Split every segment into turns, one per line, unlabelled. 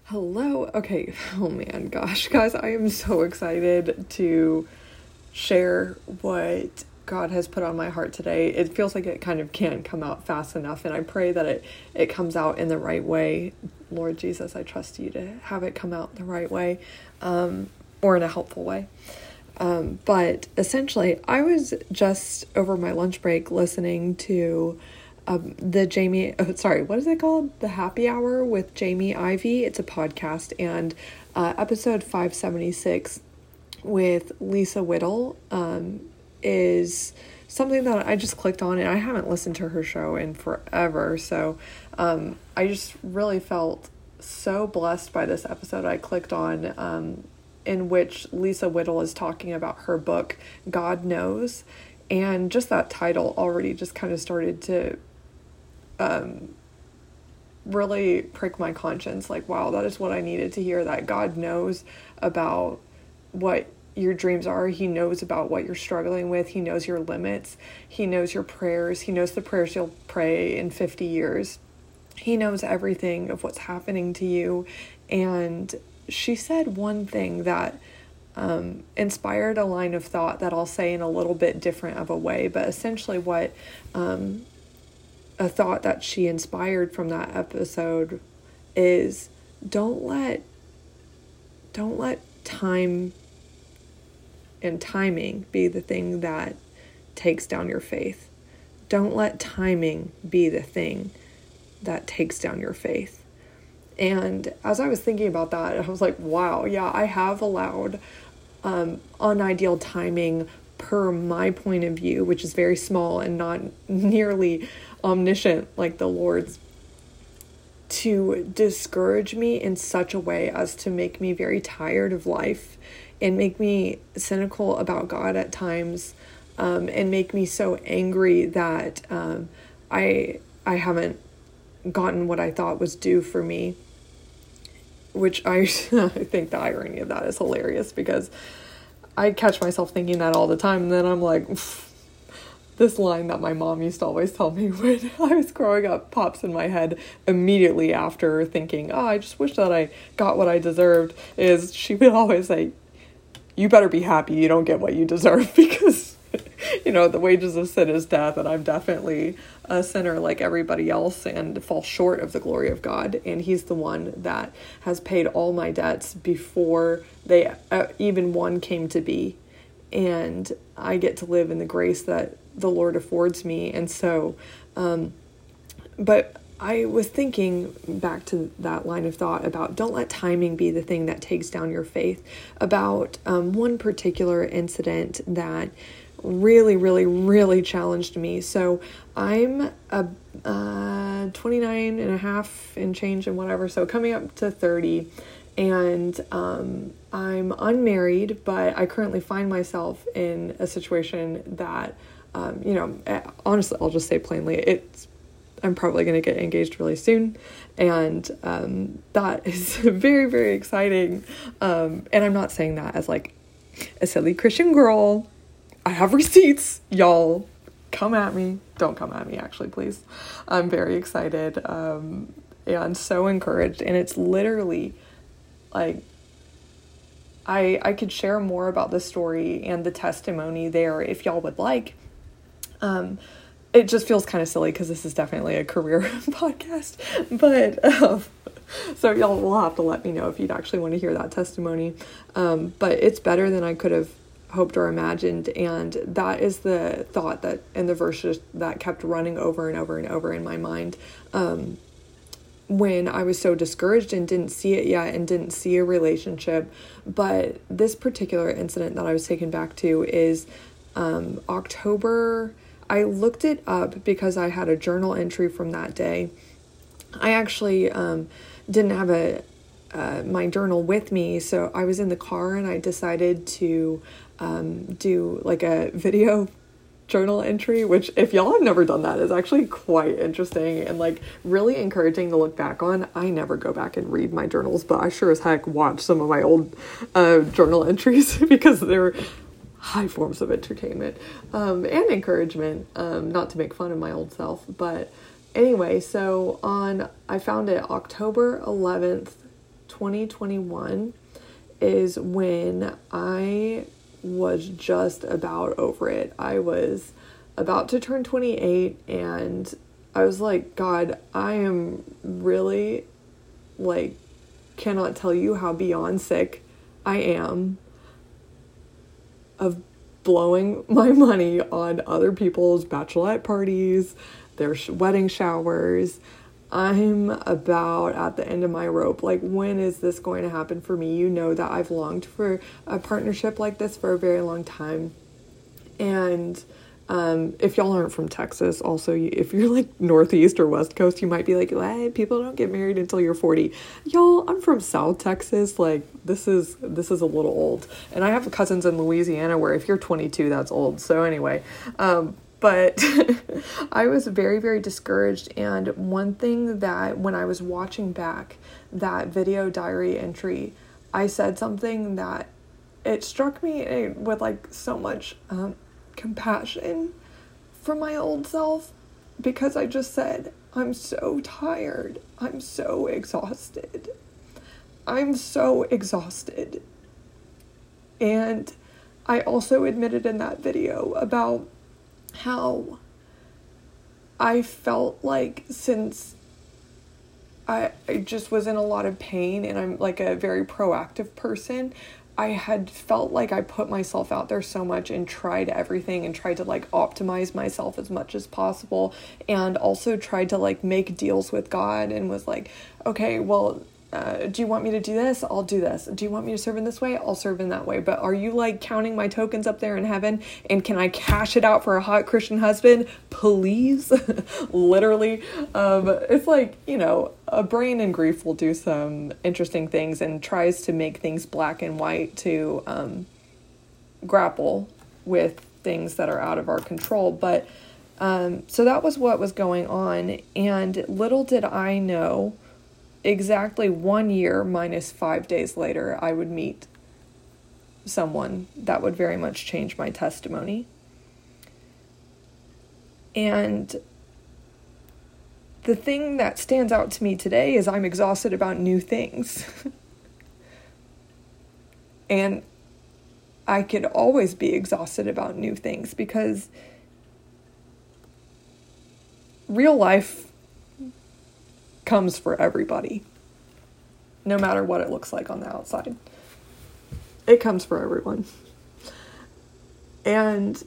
Hello. Okay. Oh man, gosh, guys, I am so excited to share what God has put on my heart today. It feels like it kind of can't come out fast enough, and I pray that it comes out in the right way. Lord Jesus, I trust you to have it come out the right way, or in a helpful way. But essentially, I was just over my lunch break listening to what is it called? The Happy Hour with Jamie Ivey. It's a podcast, and episode 576 with Lisa Whittle is something that I just clicked on, and I haven't listened to her show in forever. So I just really felt so blessed by this episode I clicked on, in which Lisa Whittle is talking about her book, God Knows. And just that title already just kind of started to really prick my conscience. Like, wow, that is what I needed to hear, that God knows about what your dreams are. He knows about what you're struggling with. He knows your limits. He knows your prayers. He knows the prayers you'll pray in 50 years. He knows everything of what's happening to you. And she said one thing that inspired a line of thought that I'll say in a little bit different of a way, but essentially what a thought that she inspired from that episode is don't let time and timing be the thing that takes down your faith. Don't let timing be the thing that takes down your faith. And as I was thinking about that, I was like, wow, yeah, I have allowed unideal timing per my point of view, which is very small and not nearly omniscient like the Lord's, to discourage me in such a way as to make me very tired of life and make me cynical about God at times, and make me so angry that I haven't gotten what I thought was due for me, which I think the irony of that is hilarious, because I catch myself thinking that all the time, and then I'm like, this line that my mom used to always tell me when I was growing up pops in my head immediately after thinking, I just wish that I got what I deserved, is she would always say, you better be happy you don't get what you deserve, because, the wages of sin is death, and I'm definitely a sinner like everybody else and fall short of the glory of God, and He's the one that has paid all my debts before they even one came to be, and I get to live in the grace that the Lord affords me. And so, but I was thinking back to that line of thought about don't let timing be the thing that takes down your faith, about one particular incident that really, really, really challenged me. So I'm 29 and a half and change and whatever, so coming up to 30, and I'm unmarried, but I currently find myself in a situation that honestly, I'll just say plainly, I'm probably going to get engaged really soon, and that is very, very exciting, and I'm not saying that as like a silly Christian girl. I have receipts, y'all. Come at me. Don't come at me, actually, please. I'm very excited, and so encouraged, and it's literally like I could share more about the story and the testimony there if y'all would like. It just feels kind of silly because this is definitely a career podcast, but so y'all will have to let me know if you'd actually want to hear that testimony. But it's better than I could have hoped or imagined, and that is the thought that in the verses that kept running over and over and over in my mind when I was so discouraged and didn't see it yet and didn't see a relationship. But this particular incident that I was taken back to is October. I looked it up because I had a journal entry from that day. I actually didn't have my journal with me, so I was in the car, and I decided to do like a video journal entry, which if y'all have never done that is actually quite interesting and like really encouraging to look back on. I never go back and read my journals, but I sure as heck watch some of my old journal entries because they're high forms of entertainment and encouragement, not to make fun of my old self. But anyway, so I found it October 11th, 2021 is when I was just about over it. I was about to turn 28 and I was like, God, I am really, like, cannot tell you how beyond sick I am of blowing my money on other people's bachelorette parties, their wedding showers. I'm about at the end of my rope. Like, when is this going to happen for me? You know that I've longed for a partnership like this for a very long time. And if y'all aren't from Texas, also, if you're like Northeast or West Coast, you might be like, what? People don't get married until you're 40. Y'all, I'm from South Texas. Like, this is a little old. And I have cousins in Louisiana where if you're 22, that's old. So anyway, but I was very, very discouraged. And one thing that when I was watching back that video diary entry, I said something that it struck me with like so much compassion for my old self, because I just said, I'm so tired. I'm so exhausted. I'm so exhausted. And I also admitted in that video about how I felt like since I just was in a lot of pain and I'm like a very proactive person, I had felt like I put myself out there so much and tried everything and tried to like optimize myself as much as possible, and also tried to like make deals with God and was like, okay, well, do you want me to do this? I'll do this. Do you want me to serve in this way? I'll serve in that way. But are you like counting my tokens up there in heaven? And can I cash it out for a hot Christian husband? Please. Literally. It's like, you know, a brain in grief will do some interesting things and tries to make things black and white to grapple with things that are out of our control. But so that was what was going on. And little did I know, exactly 1 year minus 5 days later, I would meet someone that would very much change my testimony. And the thing that stands out to me today is I'm exhausted about new things. And I could always be exhausted about new things because real life comes for everybody, no matter what it looks like on the outside. It comes for everyone. And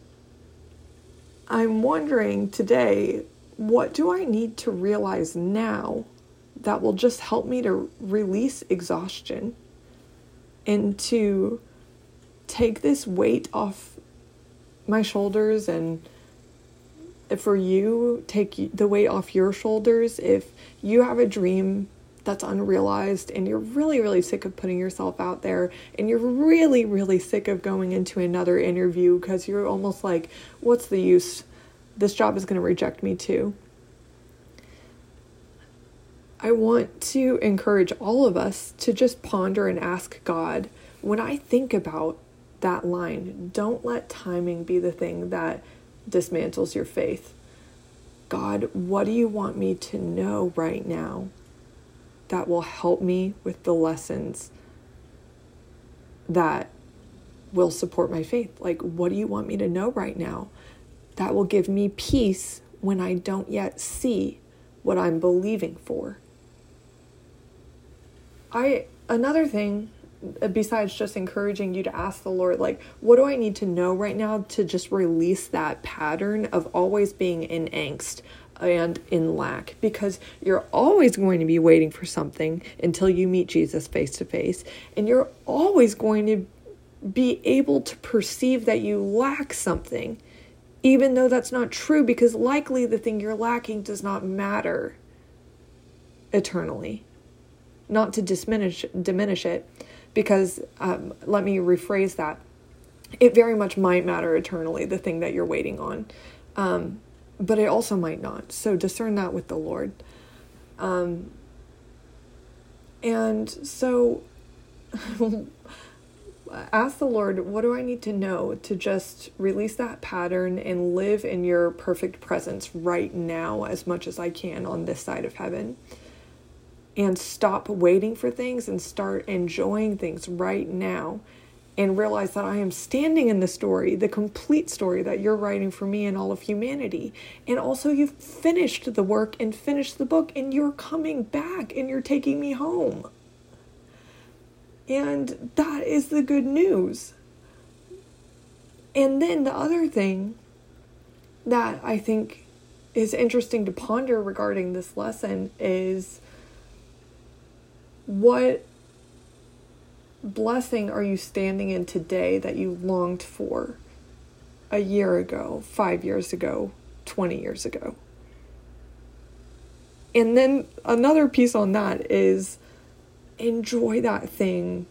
I'm wondering today, what do I need to realize now that will just help me to release exhaustion and to take this weight off my shoulders, and for you, take the weight off your shoulders. If you have a dream that's unrealized and you're really, really sick of putting yourself out there, and you're really, really sick of going into another interview because you're almost like, what's the use? This job is going to reject me too. I want to encourage all of us to just ponder and ask God, when I think about that line, don't let timing be the thing that dismantles your faith. God, what do you want me to know right now that will help me with the lessons that will support my faith? Like, what do you want me to know right now that will give me peace when I don't yet see what I'm believing for? Another thing, besides just encouraging you to ask the Lord, like, what do I need to know right now to just release that pattern of always being in angst and in lack? Because you're always going to be waiting for something until you meet Jesus face to face. And you're always going to be able to perceive that you lack something, even though that's not true, because likely the thing you're lacking does not matter eternally. Not to diminish it, because let me rephrase that. It very much might matter eternally, the thing that you're waiting on. But it also might not. So discern that with the Lord. And so ask the Lord, what do I need to know to just release that pattern and live in your perfect presence right now as much as I can on this side of heaven? and stop waiting for things and start enjoying things right now, and realize that I am standing in the story, the complete story that you're writing for me and all of humanity. And also you've finished the work and finished the book, and you're coming back and you're taking me home. And that is the good news. And then the other thing that I think is interesting to ponder regarding this lesson is, what blessing are you standing in today that you longed for a year ago, 5 years ago, 20 years ago? And then another piece on that is, enjoy that thing.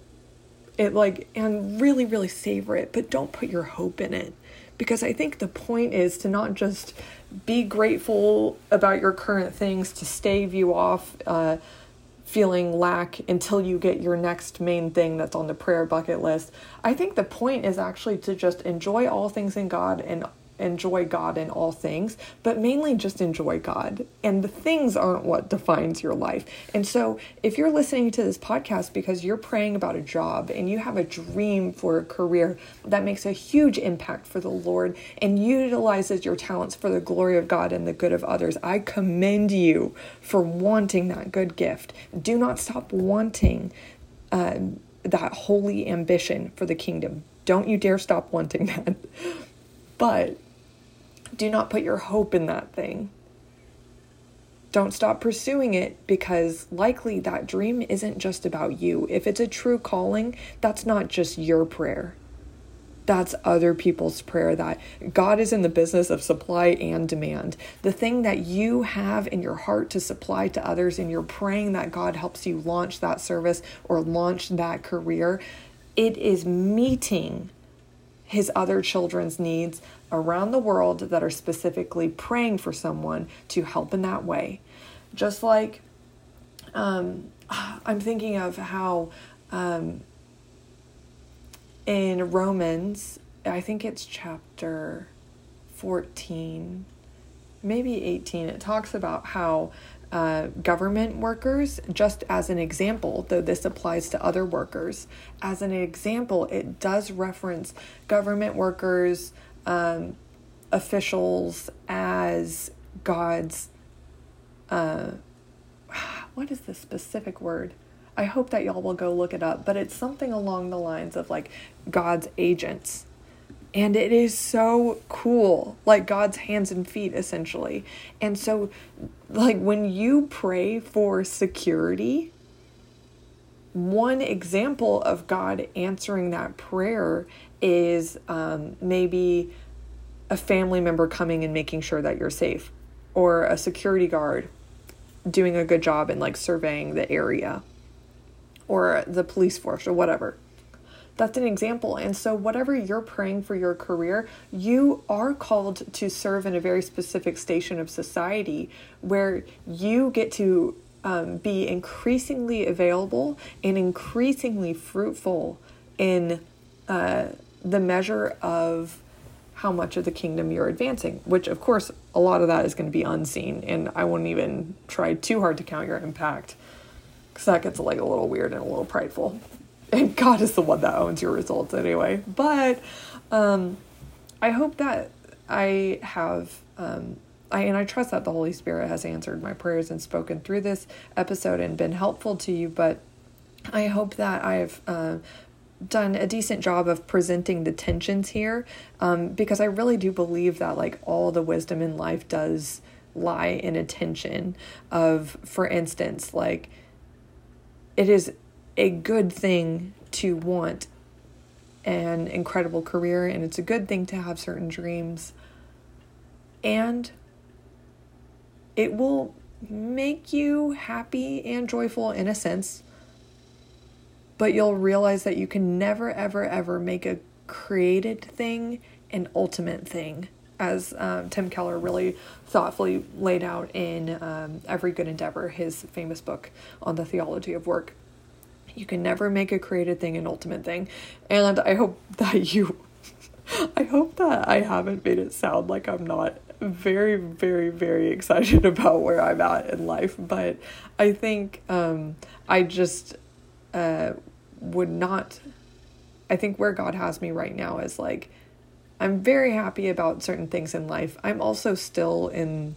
And really, really savor it, but don't put your hope in it. Because I think the point is to not just be grateful about your current things to stave you off feeling lack until you get your next main thing that's on the prayer bucket list. I think the point is actually to just enjoy all things in God and enjoy God in all things, but mainly just enjoy God. And the things aren't what defines your life. And so if you're listening to this podcast because you're praying about a job and you have a dream for a career that makes a huge impact for the Lord and utilizes your talents for the glory of God and the good of others, I commend you for wanting that good gift. Do not stop wanting that holy ambition for the kingdom. Don't you dare stop wanting that. But do not put your hope in that thing. Don't stop pursuing it, because likely that dream isn't just about you. If it's a true calling, that's not just your prayer. That's other people's prayer. That God is in the business of supply and demand. The thing that you have in your heart to supply to others, and you're praying that God helps you launch that service or launch that career, it is meeting his other children's needs around the world that are specifically praying for someone to help in that way. Just like, I'm thinking of how in Romans, I think it's chapter 14, maybe 18, it talks about how government workers, just as an example, though this applies to other workers, as an example, it does reference government workers, officials as God's, what is the specific word? I hope that y'all will go look it up, but it's something along the lines of like God's agents. And it is so cool, like God's hands and feet, essentially. And so, like, when you pray for security, one example of God answering that prayer is maybe a family member coming and making sure that you're safe, or a security guard doing a good job in like surveying the area, or the police force, or whatever. That's an example. And so whatever you're praying for your career, you are called to serve in a very specific station of society where you get to be increasingly available and increasingly fruitful in the measure of how much of the kingdom you're advancing, which of course a lot of that is going to be unseen. And I wouldn't even try too hard to count your impact, because that gets like a little weird and a little prideful. And God is the one that owns your results anyway. But I hope that I have, I trust that the Holy Spirit has answered my prayers and spoken through this episode and been helpful to you. But I hope that I've done a decent job of presenting the tensions here, because I really do believe that like all the wisdom in life does lie in a tension of, for instance, like it is a good thing to want an incredible career, and it's a good thing to have certain dreams, and it will make you happy and joyful in a sense, but you'll realize that you can never, ever, ever make a created thing an ultimate thing, as Tim Keller really thoughtfully laid out in Every Good Endeavor, his famous book on the theology of work. You can never make a created thing an ultimate thing. And I hope that you I hope that I haven't made it sound like I'm not very, very, very excited about where I'm at in life, but I think I just would not, I think where God has me right now is like, I'm very happy about certain things in life. I'm also still in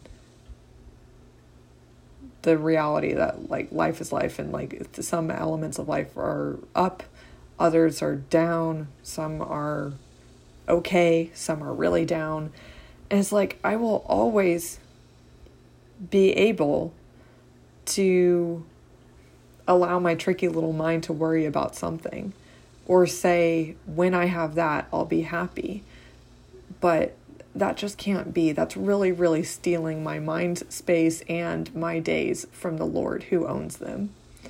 the reality that like life is life, and like some elements of life are up, others are down, some are okay, some are really down. And it's like I will always be able to allow my tricky little mind to worry about something, or say, when I have that, I'll be happy. But that just can't be. That's really, really stealing my mind space and my days from the Lord who owns them.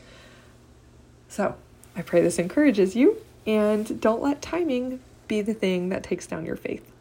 So I pray this encourages you, and don't let timing be the thing that takes down your faith.